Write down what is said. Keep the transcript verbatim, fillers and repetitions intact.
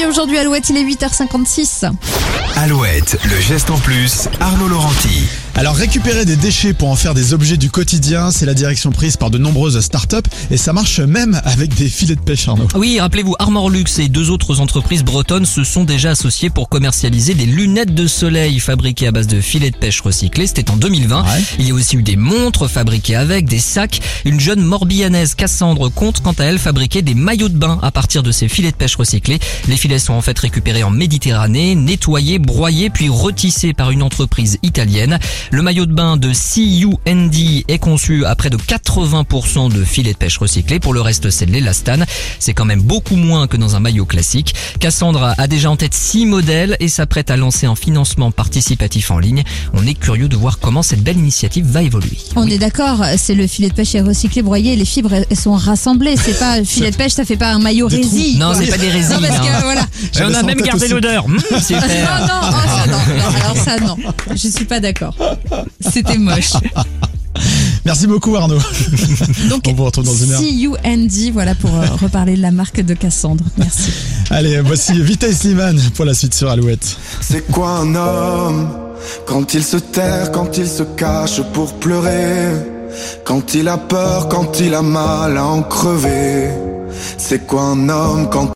aujourd'hui Alouette, il est huit heures cinquante-six. Alouette, le geste en plus, Arnaud Laurenti. Alors récupérer des déchets pour en faire des objets du quotidien, c'est la direction prise par de nombreuses startups et ça marche même avec des filets de pêche, Arnaud. Oui, rappelez-vous, Armor Luxe et deux autres entreprises bretonnes se sont déjà associées pour commercialiser des lunettes de soleil fabriquées à base de filets de pêche recyclés. C'était en deux mille vingt. Ouais. Il y a aussi eu des montres fabriquées avec, des sacs. Une jeune Morbihanaise, Cassandre, compte quant à elle fabriquer des maillots de bain à partir de ces filets de pêche recyclés. Les filets sont en fait récupérés en Méditerranée, nettoyés, broyés puis retissés par une entreprise italienne. Le maillot de bain de C U N D est conçu à près de quatre-vingts pour cent de filets de pêche recyclés. Pour le reste, c'est de l'élastane. C'est quand même beaucoup moins que dans un maillot classique. Cassandra a déjà en tête six modèles et s'apprête à lancer un financement participatif en ligne. On est curieux de voir comment cette belle initiative va évoluer. On est d'accord, c'est le filet de pêche est recyclé, broyé, les fibres elles sont rassemblées. C'est pas filet de pêche, ça fait pas un maillot Des résille. Non, quoi. c'est pas des résines. Non, parce que, hein. voilà. Et on a ça en même tête gardé aussi. l'odeur. Mmh, Non, super. non, oh, ça, non, non, alors ça, non. Je suis pas d'accord. C'était moche. Merci beaucoup, Arnaud. Donc, On vous retrouve dans une heure. C U N D, voilà pour euh, reparler de la marque de Cassandre. Merci. Allez, voici Vita Slimane pour la suite sur Alouette. C'est quoi un homme? Quand il se terre, quand il se cache pour pleurer, quand il a peur, quand il a mal à en crever. C'est quoi un homme quand